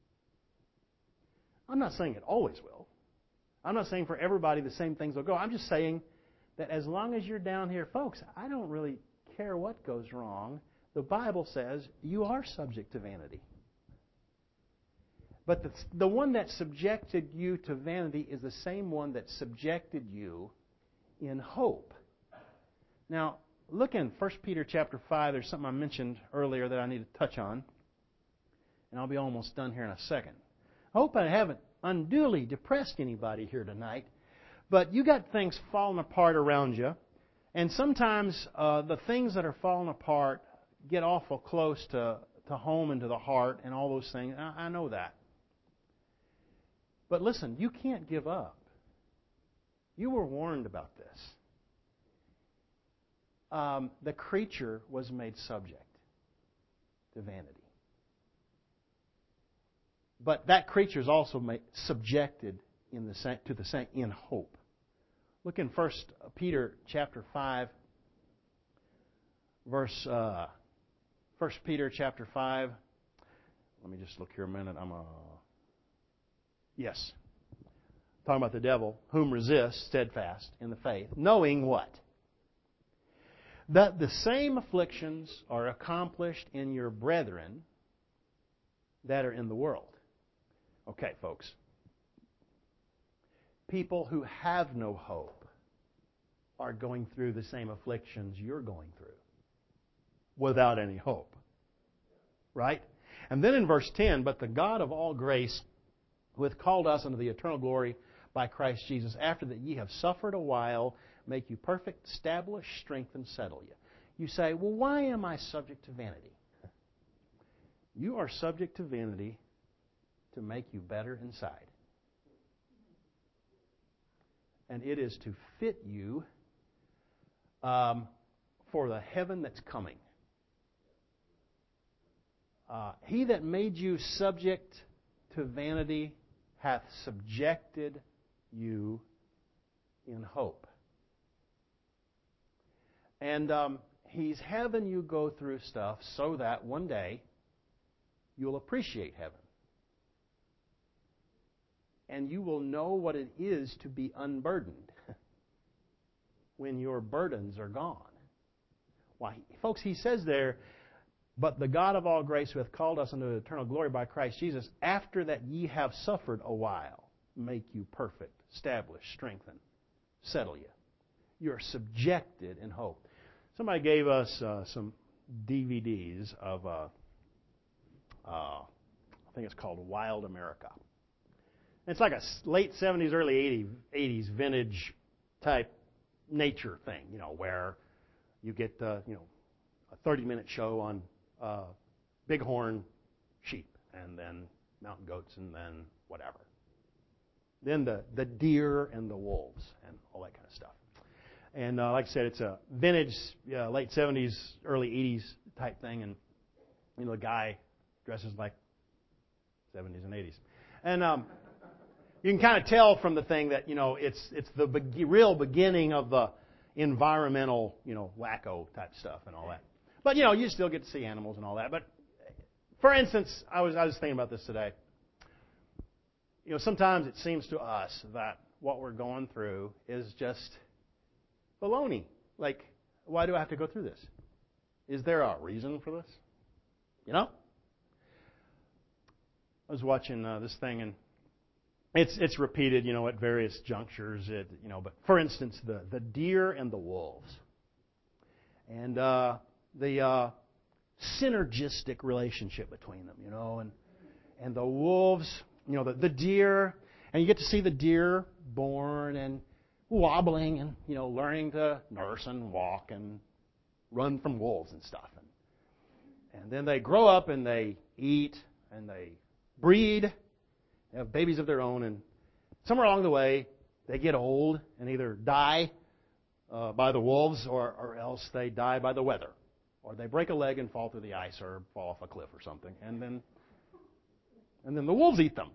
I'm not saying it always will. I'm not saying for everybody the same things will go. I'm just saying that as long as you're down here, folks, I don't really care what goes wrong. The Bible says you are subject to vanity. But the, the one that subjected you to vanity is the same one that subjected you in hope. Now, look in First Peter chapter five. There's something I mentioned earlier that I need to touch on. And I'll be almost done here in a second. I hope I haven't unduly depressed anybody here tonight. But you got things falling apart around you. And sometimes uh, the things that are falling apart get awful close to, to home and to the heart and all those things. I, I know that. But listen, you can't give up. You were warned about this. Um, the creature was made subject to vanity. But that creature is also made, subjected in the, to the same in hope. Look in First Peter chapter five, verse uh, First Peter chapter five. Let me just look here a minute. I'm a yes, talking about the devil, whom resist steadfast in the faith, knowing what? That the same afflictions are accomplished in your brethren that are in the world. Okay, folks. People who have no hope are going through the same afflictions you're going through without any hope. Right? And then in verse ten, but the God of all grace, who hath called us unto the eternal glory by Christ Jesus, after that ye have suffered a while, make you perfect, establish, strengthen, settle you. You say, well, why am I subject to vanity? You are subject to vanity to make you better inside. and it is to fit you um, for the heaven that's coming. Uh, he that made you subject to vanity hath subjected you in hope. And um, He's having you go through stuff so that one day you'll appreciate heaven. And you will know what it is to be unburdened when your burdens are gone. Why, folks, He says there, but the God of all grace who hath called us unto eternal glory by Christ Jesus, after that ye have suffered a while, make you perfect, establish, strengthen, settle you. You're subjected in hope. Somebody gave us uh, some D V Ds of, uh, uh, I think it's called Wild America. It's like a late seventies, early eighties vintage type nature thing, you know, where you get, uh, you know, a thirty-minute show on uh, bighorn sheep, and then mountain goats, and then whatever. Then the, the deer and the wolves, and all that kind of stuff. And uh, like I said, it's a vintage, uh, late seventies, early eighties type thing, and you know, the guy dresses like seventies and eighties. And um, you can kind of tell from the thing that, you know, it's it's the be- real beginning of the environmental, you know, wacko type stuff and all that. But, you know, you still get to see animals and all that. But, for instance, I was I was thinking about this today. You know, sometimes it seems to us that what we're going through is just baloney. Like, why do I have to go through this? Is there a reason for this? You know? I was watching uh, this thing, and it's it's repeated, you know, at various junctures. It, you know, but for instance, the the deer and the wolves, and uh, the uh, synergistic relationship between them, you know, and and the wolves, you know, the, the deer, and you get to see the deer born and wobbling and, you know, learning to nurse and walk and run from wolves and stuff. And, and then they grow up and they eat and they breed, they have babies of their own, and somewhere along the way they get old and either die uh, by the wolves or, or else they die by the weather. Or they break a leg and fall through the ice or fall off a cliff or something. And then and then the wolves eat them.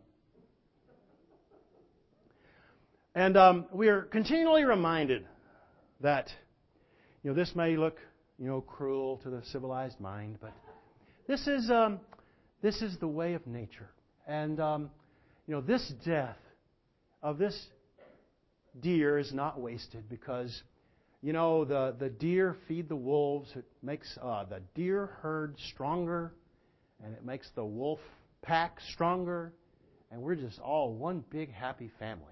And um, we are continually reminded that, you know, this may look, you know, cruel to the civilized mind, but this is um, this is the way of nature. And um, you know, this death of this deer is not wasted because, you know, the the deer feed the wolves. It makes uh, the deer herd stronger, and it makes the wolf pack stronger, and we're just all one big happy family.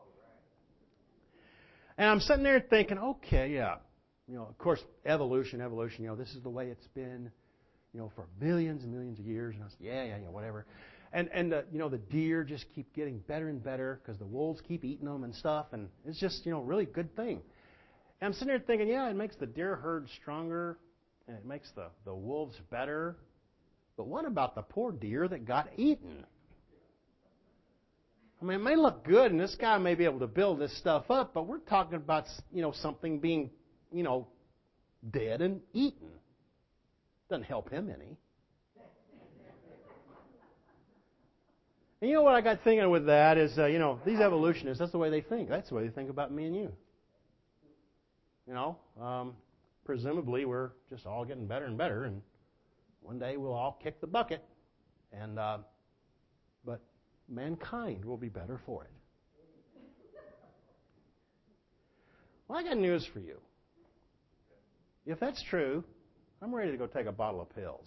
And I'm sitting there thinking, okay, yeah, you know, of course, evolution, evolution, you know, this is the way it's been, you know, for millions and millions of years. And I was, yeah, yeah, yeah, whatever. And, and the, you know, the deer just keep getting better and better because the wolves keep eating them and stuff. And it's just, you know, a really good thing. And I'm sitting there thinking, yeah, it makes the deer herd stronger and it makes the, the wolves better. But what about the poor deer that got eaten? I mean, it may look good, and this guy may be able to build this stuff up, but we're talking about, you know, something being, you know, dead and eaten. Doesn't help him any. And you know what I got thinking with that is, uh, you know, these evolutionists, that's the way they think. That's the way they think about me and you. You know, um, presumably we're just all getting better and better, and one day we'll all kick the bucket, and uh, but mankind will be better for it. Well, I got news for you. If that's true, I'm ready to go take a bottle of pills.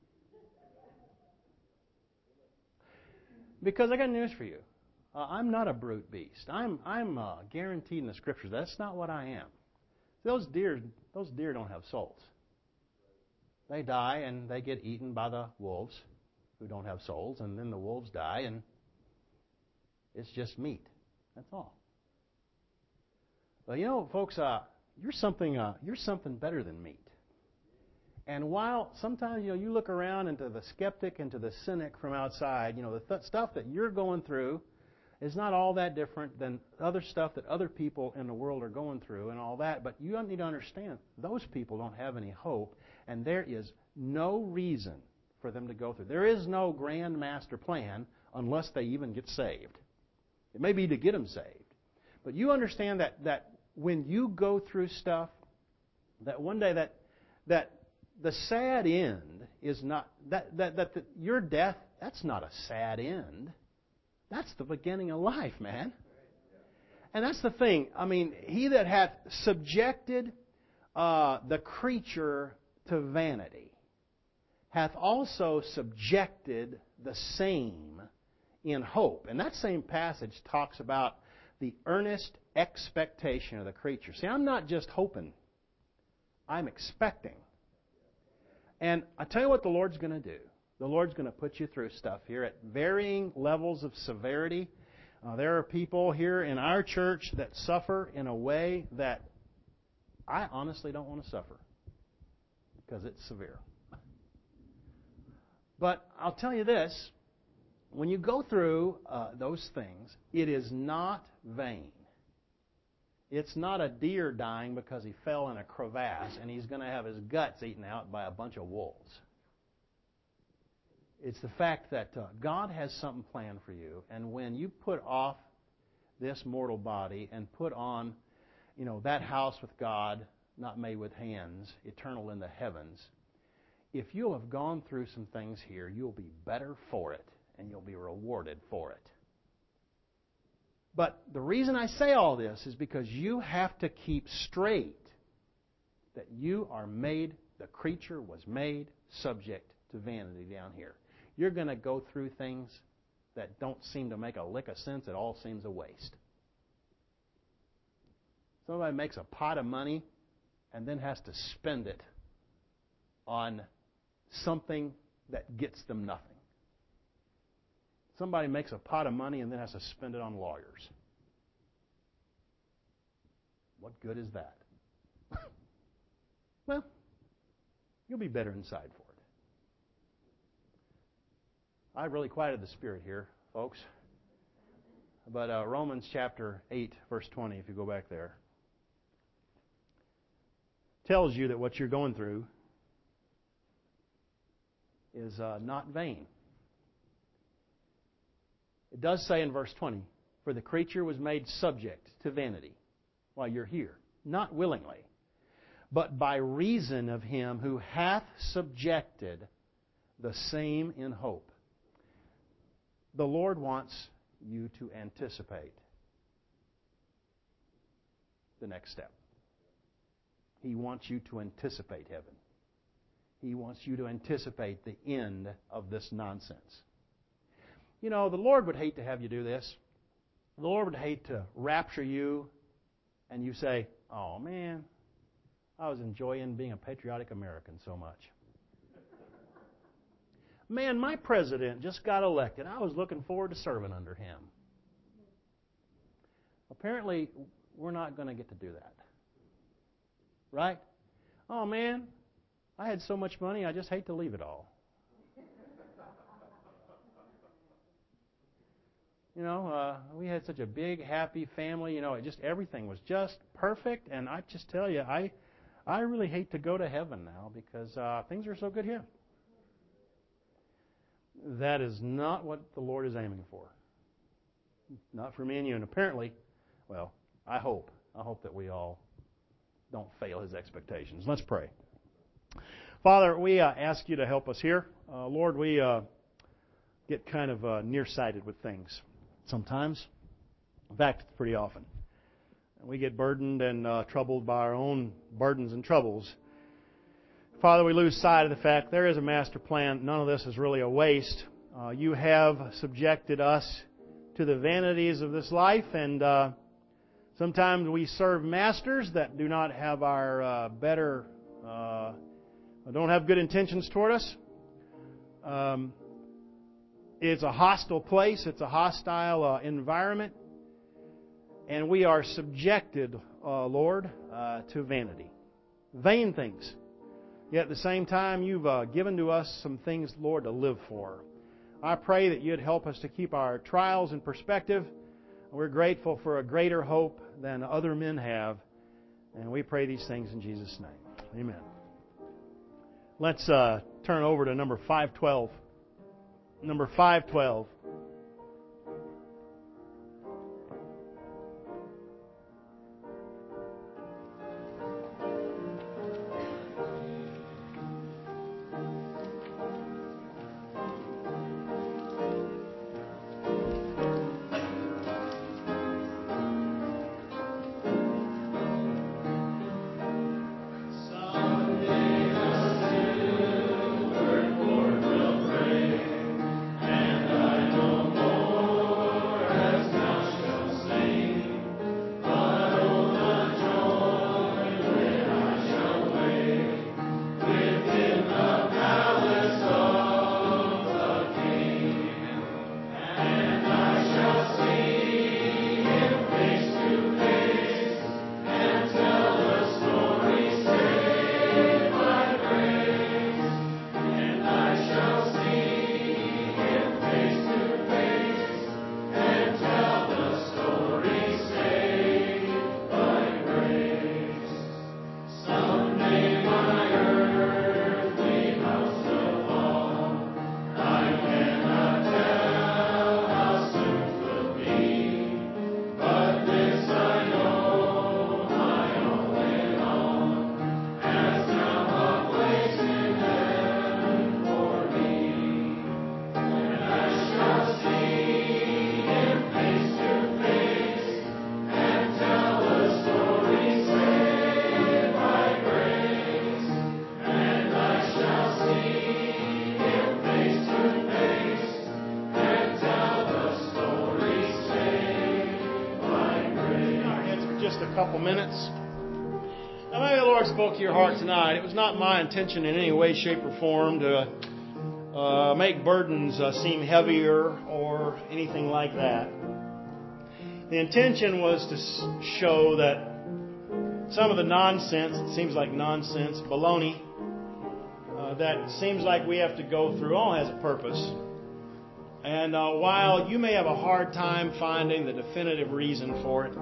Because I got news for you. Uh, I'm not a brute beast. I'm I'm uh, guaranteed in the Scriptures that's not what I am. Those deer, those deer don't have souls. They die and they get eaten by the wolves who don't have souls, and then the wolves die and it's just meat. That's all. But you know, folks, uh, you're something. Uh, you're something better than meat. And while sometimes you know you look around into the skeptic and to the cynic from outside, you know the th- stuff that you're going through, is not all that different than other stuff that other people in the world are going through and all that. But you need to understand, those people don't have any hope, and there is no reason for them to go through. There is no grand master plan unless they even get saved. It may be to get them saved. But you understand that, that when you go through stuff, that one day that that the sad end is not, that, that, that the, your death, that's not a sad end. That's the beginning of life, man. And that's the thing. I mean, he that hath subjected uh, the creature to vanity hath also subjected the same in hope. And that same passage talks about the earnest expectation of the creature. See, I'm not just hoping. I'm expecting. And I tell you what the Lord's going to do. The Lord's going to put you through stuff here at varying levels of severity. Uh, there are people here in our church that suffer in a way that I honestly don't want to suffer because it's severe. But I'll tell you this. When you go through uh, those things, it is not vain. It's not a deer dying because he fell in a crevasse and he's going to have his guts eaten out by a bunch of wolves. It's the fact that uh, God has something planned for you, and when you put off this mortal body and put on, you know, that house with God, not made with hands, eternal in the heavens, if you'll have gone through some things here, you'll be better for it, and you'll be rewarded for it. But the reason I say all this is because you have to keep straight that you are made, the creature was made subject to vanity down here. You're going to go through things that don't seem to make a lick of sense. It all seems a waste. Somebody makes a pot of money and then has to spend it on something that gets them nothing. Somebody makes a pot of money and then has to spend it on lawyers. What good is that? Well, you'll be better inside for it. I really quieted the spirit here, folks. But uh, Romans chapter eight, verse twenty, if you go back there, tells you that what you're going through is uh, not vain. It does say in verse twenty, for the creature was made subject to vanity while you're here, not willingly, but by reason of him who hath subjected the same in hope. The Lord wants you to anticipate the next step. He wants you to anticipate heaven. He wants you to anticipate the end of this nonsense. You know, the Lord would hate to have you do this. The Lord would hate to rapture you and you say, oh man, I was enjoying being a patriotic American so much. Man, my president just got elected. I was looking forward to serving under him. Apparently, we're not going to get to do that. Right? Oh man, I had so much money, I just hate to leave it all. You know, uh, we had such a big, happy family. You know, it just everything was just perfect. And I just tell you, I, I really hate to go to heaven now because uh, things are so good here. That is not what the Lord is aiming for. Not for me and you. And apparently, well, I hope, I hope that we all don't fail His expectations. Let's pray. Father, we uh, ask you to help us here. Uh, Lord, we uh, get kind of uh, nearsighted with things sometimes. In fact, pretty often. We get burdened and uh, troubled by our own burdens and troubles. Father, we lose sight of the fact there is a master plan. None of this is really a waste. Uh, you have subjected us to the vanities of this life, and uh, sometimes we serve masters that do not have our uh, better, uh, don't have good intentions toward us. Um, it's a hostile place. It's a hostile uh, environment, and we are subjected, uh, Lord, uh, to vanity, vain things. Yet at the same time, You've uh, given to us some things, Lord, to live for. I pray that You'd help us to keep our trials in perspective, We're grateful for a greater hope than other men have. And we pray these things in Jesus' name. Amen. Let's uh, turn over to number five twelve. Number five twelve. Couple minutes. Now, maybe the Lord spoke to your heart tonight. It was not my intention in any way, shape, or form to uh, make burdens uh, seem heavier or anything like that. The intention was to show that some of the nonsense, it seems like nonsense, baloney, uh, that seems like we have to go through, all has a purpose. And uh, while you may have a hard time finding the definitive reason for it,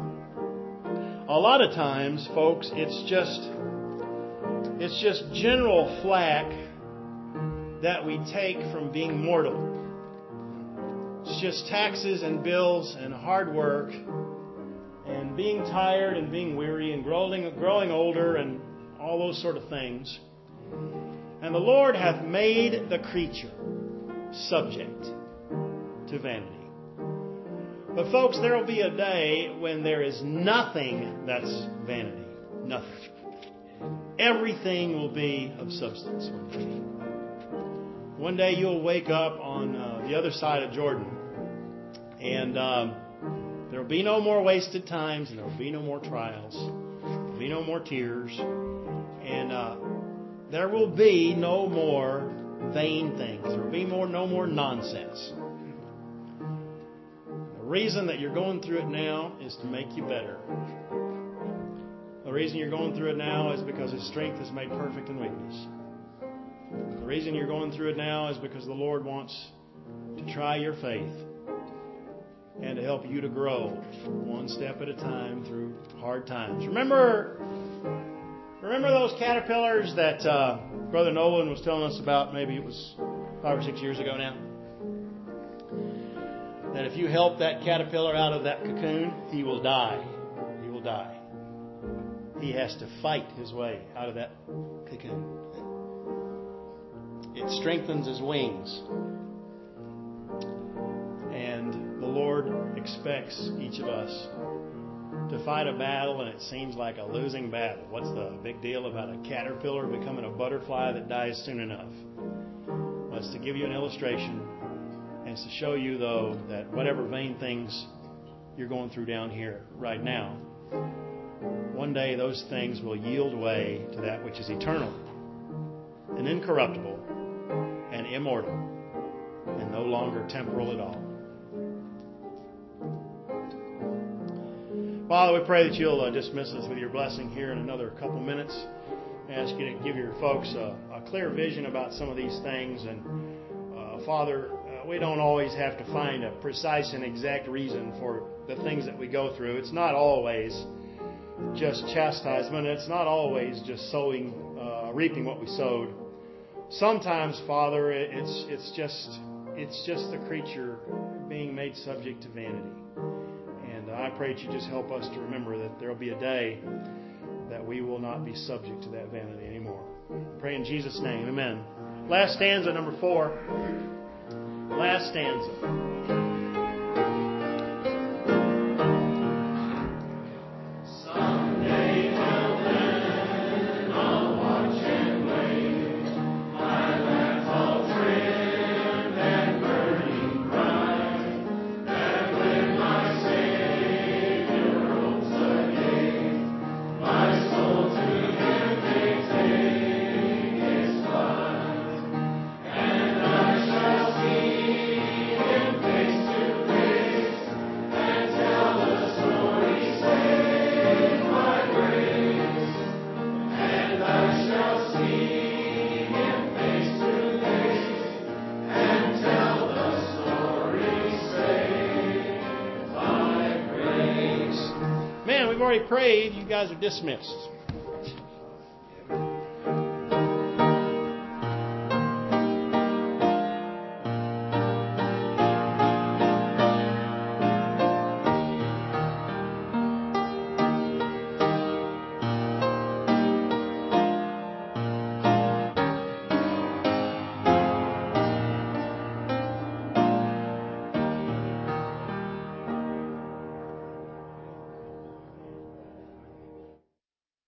a lot of times, folks, it's just it's just general flack that we take from being mortal. It's just taxes and bills and hard work and being tired and being weary and growing, growing older and all those sort of things. And the Lord hath made the creature subject to vanity. But folks, there will be a day when there is nothing that's vanity. Nothing. Everything will be of substance one day. One day you'll wake up on uh, the other side of Jordan, and um, there will be no more wasted times, and there will be no more trials. There will be no more tears, and uh, there will be no more vain things. There will be more, no more nonsense. The reason that you're going through it now is to make you better. The reason you're going through it now is because His strength is made perfect in weakness. The reason you're going through it now is because the Lord wants to try your faith and to help you to grow one step at a time through hard times. Remember, remember those caterpillars that uh, Brother Nolan was telling us about? Maybe it was five or six years ago now. That if you help that caterpillar out of that cocoon, he will die. He will die. He has to fight his way out of that cocoon. It strengthens his wings. And the Lord expects each of us to fight a battle, and it seems like a losing battle. What's the big deal about a caterpillar becoming a butterfly that dies soon enough? Well, it's to give you an illustration. And it's to show you, though, that whatever vain things you're going through down here right now, one day those things will yield way to that which is eternal and incorruptible and immortal and no longer temporal at all. Father, we pray that you'll uh, dismiss us with your blessing here in another couple minutes. I ask you to give your folks a, a clear vision about some of these things. And uh, Father, we don't always have to find a precise and exact reason for the things that we go through. It's not always just chastisement. It's not always just sowing, uh, reaping what we sowed. Sometimes, Father, it's it's just it's just the creature being made subject to vanity. And I pray that you just help us to remember that there will be a day that we will not be subject to that vanity anymore. I pray in Jesus' name, amen. Last stanza, number four. Last stanza. Prayed, you guys are dismissed.